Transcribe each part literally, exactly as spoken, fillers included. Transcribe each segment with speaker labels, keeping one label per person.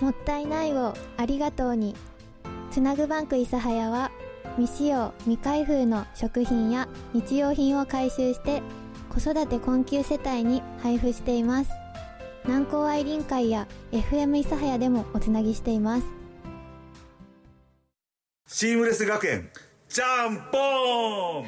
Speaker 1: もったいないをありがとうに。つなぐバンク諫早は未使用未開封の食品や日用品を回収して子育て困窮世帯に配布しています。南高愛林会や エフエム 諫早でもおつなぎしています。
Speaker 2: シームレス学園ジャンポーン。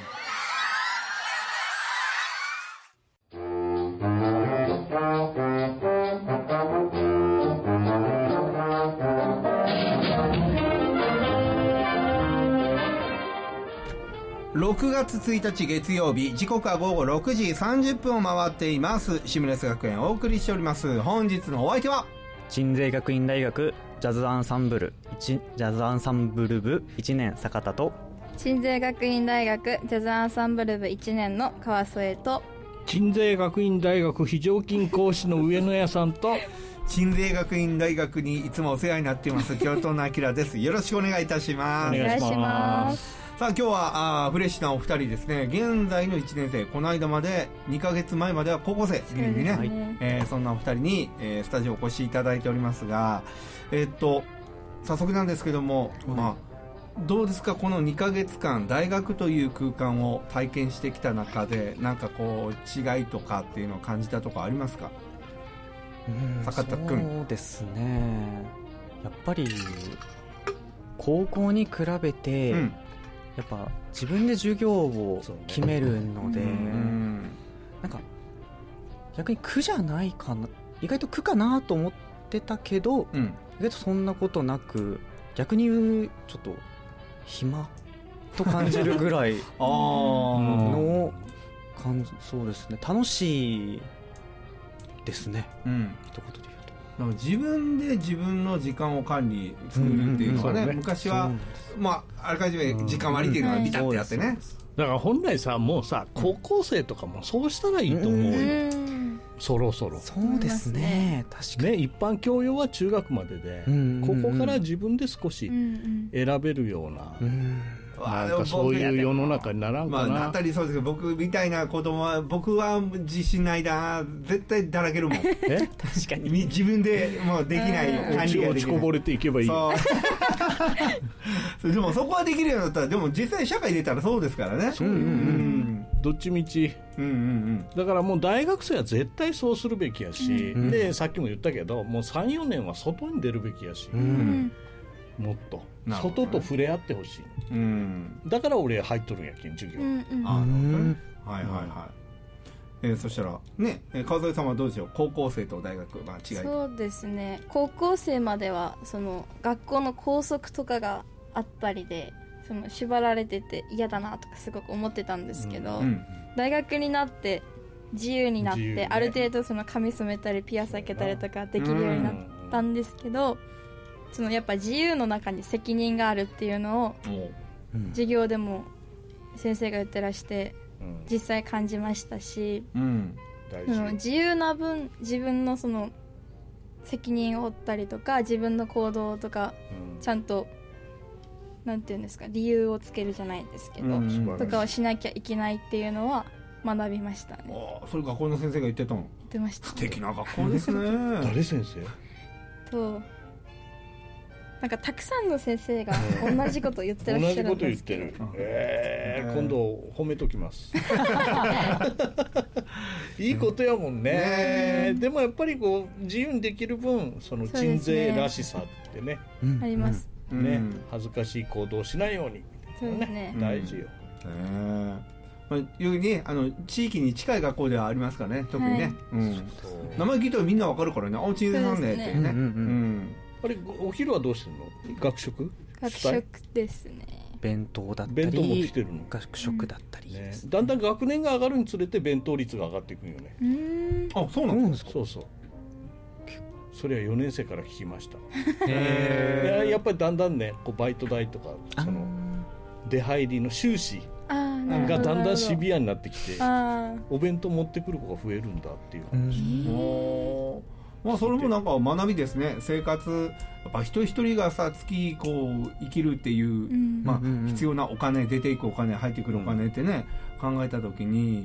Speaker 3: ろくがつついたち月曜日、時刻は午後ろくじさんじゅっぷんを回っています。シムレス学園をお送りしております。本日のお相手は
Speaker 4: 鎮西学院大学ジャズアンサンブルジャズアンサンブル部いちねん坂田と、
Speaker 5: 鎮西学院大学ジャズアンサンブル部いちねんの川添と、
Speaker 6: 鎮西学院大学非常勤講師の上野屋さんと、
Speaker 3: 鎮西学院大学にいつもお世話になっています京都の明です。よろしくお願いいたします。
Speaker 6: お願いします。
Speaker 3: さあ今日はあフレッシュなお二人ですね。現在のいちねん生、この間までにかげつまえまでは高校生ギリギリね、はい、えー、そんなお二人に、えー、スタジオお越しいただいておりますが、えー、っと早速なんですけども、うん、まあどうですか、このにかげつかん大学という空間を体験してきた中でなんかこう違いとかっていうのを感じたとかありますか？
Speaker 4: うん、
Speaker 3: 坂田君。
Speaker 4: そうですね、やっぱり高校に比べて、うん、やっぱ自分で授業を決めるので、ね、うんなんか逆に苦じゃないかな、意外と苦かなと思ってたけど、うん、意外とそんなことなく、逆に言うちょっと暇と感じるぐらいの感じ。そうですね、楽しいですね、うん、一言で言うと。
Speaker 3: なんか自分で自分の時間を管理するっていうのがね、うんうんうん、昔は、まあ、あらかじめ時間割っていうのがビタッてやってね、うんうん、
Speaker 6: だから本来さ、もうさ高校生とかもそうしたらいいと思うよ、うん、そろそろ。
Speaker 4: そうですね、確かに、
Speaker 6: ね、一般教養は中学までで、うんうんうん、ここから自分で少し選べるような、うんうんなんかそういう世の中にならんかな。
Speaker 3: まあ、なったりそうですけど、僕みたいな子供は、僕は自信ないな、絶対だらけるもん。
Speaker 6: え
Speaker 4: 確かに
Speaker 3: 自分でもうできない管理ができない。
Speaker 6: 落ちこぼれていけばいい。
Speaker 3: そうでもそこはできるようになったら、でも実際社会出たらそうですからね。
Speaker 6: そう、うんうん、どっちみち、うんうんうん、だからもう大学生は絶対そうするべきやし、うん、でさっきも言ったけど、もう さん,よ 年は外に出るべきやし、うん、もっと外と触れ合ってほしい、うん、だから俺入っとるんやけん授業、うんうん、
Speaker 3: あのはいはいはい、えー、そしたらね、えー、川添さんはどうでしょう、高校生と大学、まあ、違い。
Speaker 5: そうですね、高校生まではその学校の校則とかがあったりで、その縛られてて嫌だなとかすごく思ってたんですけど、うんうん、大学になって自由になって、ね、ある程度その髪染めたりピアス開けたりとかできるようになったんですけど、そのやっぱ自由の中に責任があるっていうのを授業でも先生が言ってらして実際感じましたし、うん、その自由な分自分のその責任を負ったりとか自分の行動とかちゃんとなんていうんですか、理由をつけるじゃないですけど、うん、とかをしなきゃいけないっていうのは学びましたね。
Speaker 3: あ、それ学校の先生が言ってたの？
Speaker 5: 言ってました。
Speaker 3: 素敵な学校ですね。
Speaker 6: 誰先生？
Speaker 5: となんかたくさんの先生が同じこと言ってらっしゃるんですけど同じこと言ってる、
Speaker 6: えー、今度褒めときますいいことやもん ね, ねでもやっぱりこう自由にできる分その鎮西らしさってね、
Speaker 5: あります、
Speaker 6: うんね、うん、恥ずかしい行動をしないように、ね、そうですね、大事よ、うん、
Speaker 3: まあ、いうにあの地域に近い学校ではありますからね、特にね、はい、うん、そう名前聞いたらみんなわかるからね、あ、鎮西なんでっていうね、うんうんうん、
Speaker 6: あれお昼はどうしてるの？学食？
Speaker 5: 学食ですね。
Speaker 4: 弁当だったり
Speaker 6: 弁当持ってきてるの？
Speaker 4: 学食だったり、うんね、
Speaker 6: だんだん学年が上がるにつれて弁当率が上がっていくよね。
Speaker 5: うーん、
Speaker 3: あ、そうなんですか？
Speaker 6: そうそう、それはよねん生から聞きましたへやっぱりだんだんねこうバイト代とかその出入りの収支がだんだんシビアになってきて、お弁当持ってくる子が増えるんだっていう話。
Speaker 3: おまあ、それもなんか学びですね。生活やっぱ一人一人がさ月こう生きるっていう、うん、まあ、必要なお金、出ていくお金、入ってくるお金ってね、うん、考えた時に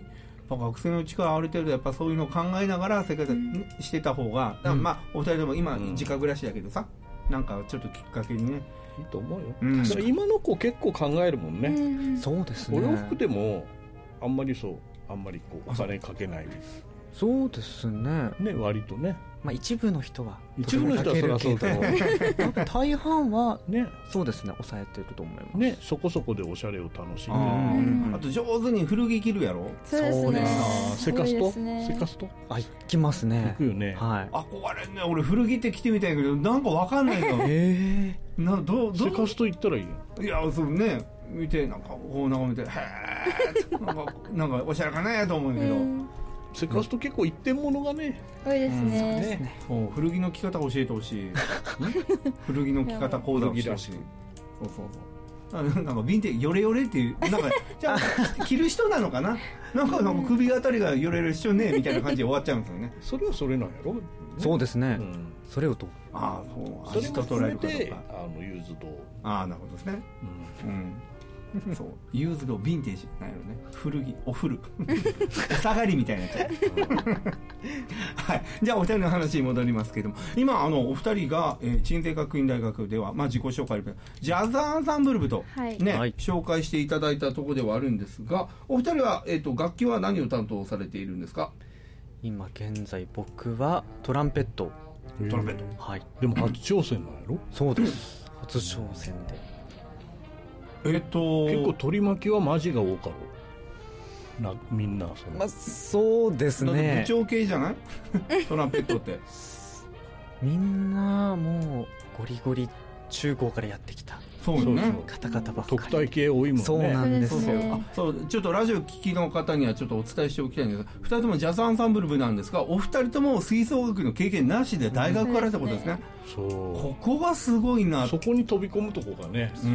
Speaker 3: 学生のうちからある程度やっぱそういうのを考えながら生活してた方が、うん、まあお二人とも今実家暮らしだけどさ、なんかちょっときっかけにね
Speaker 6: いいと思うよ、うん、だから今の子結構考えるもんね、うん、
Speaker 4: そうですね。
Speaker 6: お洋服でもあんまりそうあんまりこうお金かけない。
Speaker 4: そうですね。
Speaker 6: ね、割とね。
Speaker 4: まあ一部の人は
Speaker 6: 一部の人はそりゃそうだ
Speaker 4: けど大半はね、そうですね、抑えてると思います
Speaker 6: ね。そこそこでおしゃれを楽しんで、あ、
Speaker 3: うん、あと上手に古着着るやろ。
Speaker 5: そうですね。
Speaker 6: セカストセカスト
Speaker 4: あ、行きますね。
Speaker 6: 行くよね。
Speaker 4: はい。
Speaker 3: 憧れんね。俺古着って着てみたいけどなんかわかんないの。
Speaker 4: え
Speaker 3: えな、どう
Speaker 6: セカスト行ったらいい
Speaker 3: やん。いや、そうね、見てなんかこう眺めて、へえなんかなんかおしゃれかねと思うんだけど。
Speaker 6: セカスト結構一点物がね
Speaker 5: 多いですね。
Speaker 3: そう、古着の着方教えてほしい。古着の着方講座をしてほしい。そうそうそう。なんかヴィンテージヨレヨレっていうなんかじゃあ着る人なのかな。なんかなんか首あたりがヨレヨレしちゃうねみたいな感じで終わっちゃうんですよね。
Speaker 6: それはそれなんやろ。
Speaker 4: そうですね。それをと。
Speaker 3: ああ、そう。
Speaker 6: それも含めてあのユーズド。あ
Speaker 3: あ、なるほどですね。うん。そう、ユーズドヴィンテージなんやろね。古着、お古お下がりみたいになっちゃうはい、じゃあお二人の話に戻りますけども、今あのお二人が、えー、鎮西学院大学では、まあ、自己紹介でジャズアンサンブル部と、はいねはい、紹介していただいたところではあるんですが、お二人は、えーと、楽器は何を担当されているんですか？
Speaker 4: 今現在僕はトランペット。
Speaker 3: トランペット、
Speaker 4: はい。
Speaker 6: でも初挑戦なんやろ？
Speaker 4: そうです、初挑戦で。
Speaker 3: えっと、
Speaker 6: 結構取り巻きはマジが多かろな、みんなその、
Speaker 4: まあ、そうですね。
Speaker 3: 部長系じゃないトランペットって
Speaker 4: みんなもうゴリゴリ中高からやってきた。
Speaker 3: そうよね。
Speaker 4: 方々ばっかり
Speaker 6: 特待系多いもんね。
Speaker 4: そうなんですよ。
Speaker 3: そうそう、あ、そう、ちょっとラジオ聞きの方にはちょっとお伝えしておきたいんですが、ふたりともジャズアンサンブル部なんですが、お二人とも吹奏楽の経験なしで大学からってことですね。
Speaker 6: そう、
Speaker 3: ここがすごいな。
Speaker 6: そこに飛び込むとこがね、
Speaker 3: うん、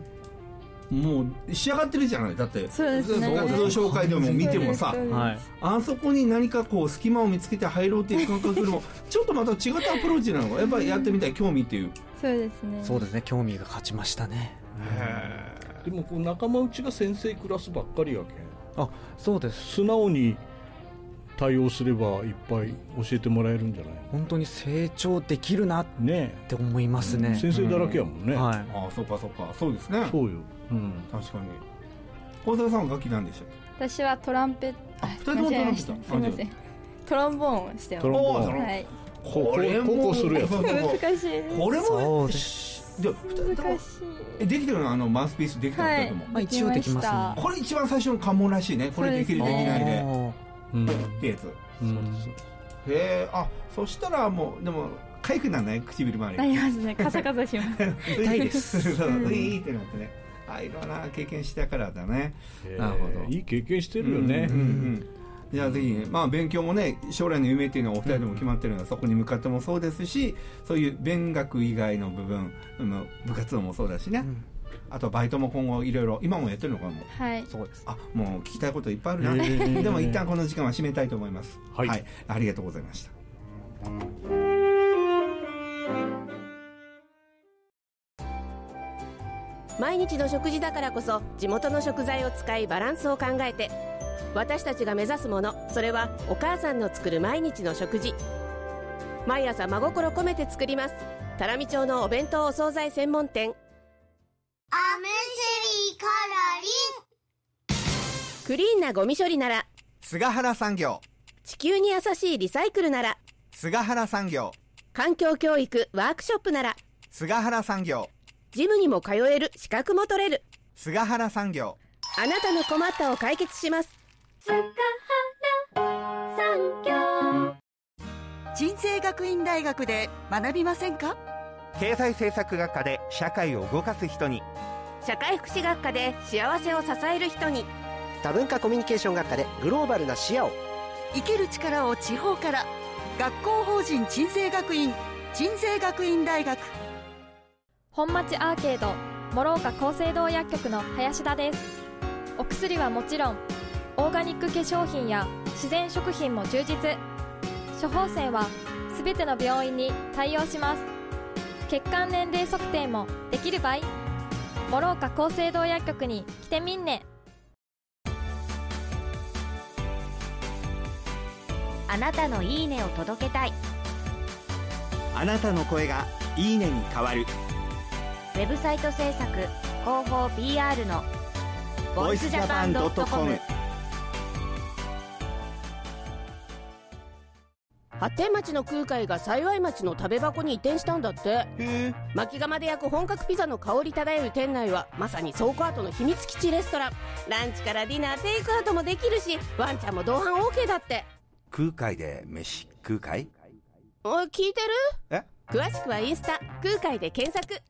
Speaker 3: もう仕上がってるじゃない。だって
Speaker 5: そうですね、
Speaker 3: 活動紹介でも見てもさ、
Speaker 4: はい、
Speaker 3: あそこに何かこう隙間を見つけて入ろうっていう感覚もちょっとまた違ったアプローチなのがやっぱりやってみたい興味っていう。
Speaker 5: そうですね。
Speaker 4: そうですね、興味が勝ちましたね。
Speaker 3: へ
Speaker 6: でもこう仲間内が先生クラスばっかりやけん。
Speaker 4: あ、そうです。
Speaker 6: 素直に対応すればいっぱい教えてもらえるんじゃない？
Speaker 4: 本当に成長できるなって思いますね。
Speaker 6: ね、先生だらけやもんね。
Speaker 4: うん、はい。
Speaker 3: ああ、そうかそうか、そうですね。
Speaker 6: そうよ。うん、
Speaker 3: 確かに。大沢さんは楽器なんでしたっ
Speaker 5: け？私はトランペット。
Speaker 3: あ、二人ともトランペット。すみません。
Speaker 5: トロンボーンをしてます。
Speaker 6: トロンボーン。
Speaker 5: はい。
Speaker 6: これもこうするやつ。
Speaker 5: 難しいです。
Speaker 3: これも
Speaker 4: そうです。
Speaker 3: で二人ともえできてるのあのマウスピースできてる二人とも。
Speaker 4: まあ一応できます
Speaker 3: ね。これ一番最初の関門らしいね。これできるできないで。うんってやつ。そうです。へえ、あ、そしたらもうでも痒くならない？唇周り。
Speaker 5: なりますね。カサカサします。
Speaker 4: 痛いです。
Speaker 3: そう、いいってなってね。ああいうのな経験したからだね。なるほど。
Speaker 6: いい経験してるよね。
Speaker 3: うんうん。じゃあぜひ、まあ、勉強もね、将来の夢っていうのはお二人でも決まってるので、うん、そこに向かってもそうですし、そういう勉学以外の部分、部活動もそうだしね、うん、あとバイトも今後いろいろ今もやってるのかも。
Speaker 5: はい、
Speaker 4: そうです。
Speaker 3: あ、もう聞きたいこといっぱいあるな、えー、でも一旦この時間は締めたいと思います。
Speaker 6: はい、
Speaker 3: はい、ありがとうございました。
Speaker 7: 毎日の食事だからこそ地元の食材を使いバランスを考えて、私たちが目指すもの、それはお母さんの作る毎日の食事。毎朝真心込めて作ります。多良見町のお弁当お惣菜専門店。
Speaker 8: アムシリカラリン。
Speaker 7: クリーンなゴミ処理なら
Speaker 9: 菅原産業。
Speaker 7: 地球に優しいリサイクルなら
Speaker 9: 菅原産業。
Speaker 7: 環境教育ワークショップなら
Speaker 9: 菅原産業。
Speaker 7: ジムにも通える、資格も取れる、
Speaker 9: 菅原産業。
Speaker 7: あなたの困ったを解決します。
Speaker 8: 菅原産業。
Speaker 10: 鎮西学院大学で学びませんか？
Speaker 9: 経済政策学科で社会を動かす人に、
Speaker 7: 社会福祉学科で幸せを支える人に、
Speaker 11: 多文化コミュニケーション学科でグローバルな視野を。
Speaker 10: 生きる力を地方から。学校法人鎮西学院、鎮西学院大学。
Speaker 12: 本町アーケード諸岡厚生堂薬局の林田です。お薬はもちろんオーガニック化粧品や自然食品も充実。処方箋はすべての病院に対応します。血管年齢測定もできる場合、諸岡厚生堂薬局に来てみんね。
Speaker 13: あなたのいいねを届けたい。
Speaker 9: あなたの声がいいねに変わる。
Speaker 13: ウェブサイト制作広報 ピーアール のボイスジャパンドットコム。
Speaker 7: 発展町の空海が幸町の食べ箱に移転したんだって。薪窯で焼く本格ピザの香り漂う店内はまさに倉庫跡の秘密基地レストラン。ランチからディナーテイクアウトもできるし、ワンちゃんも同伴 OK だって。
Speaker 9: 空海で飯空海？
Speaker 7: おい、聞いてる？
Speaker 9: え？
Speaker 7: 詳しくはインスタ空海で検索。